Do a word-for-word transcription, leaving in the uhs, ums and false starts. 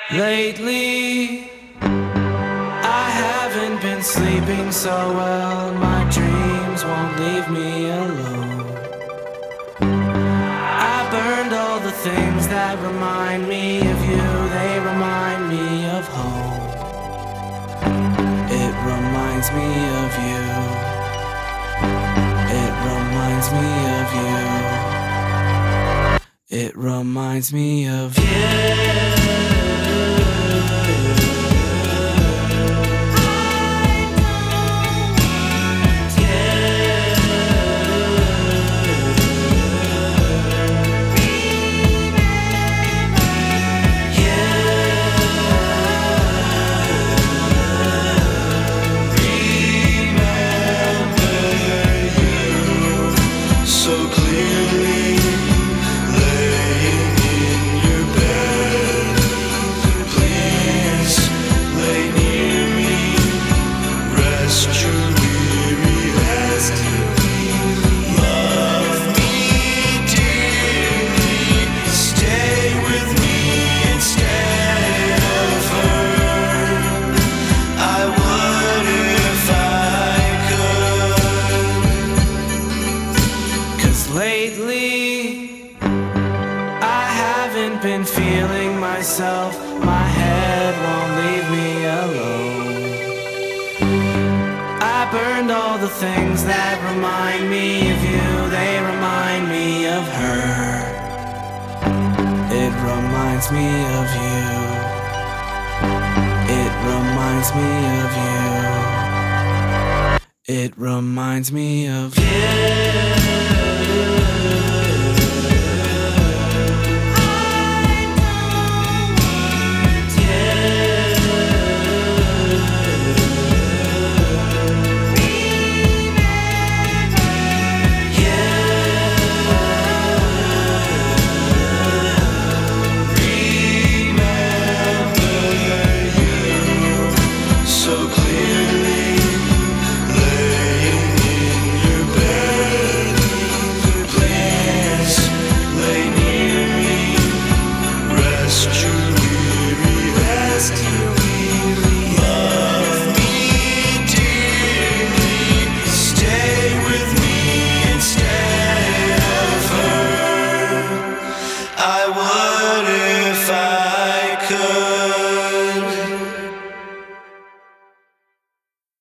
Lately, I haven't been sleeping so well. My dreams won't leave me alone. I burned all the things that remind me of you. They remind me of home. It reminds me of you. It reminds me of you. It reminds me of you. Lately, I haven't been feeling myself. My head won't leave me alone. I burned all the things that remind me of you. They remind me of her. It reminds me of you. It reminds me of you. It reminds me of you.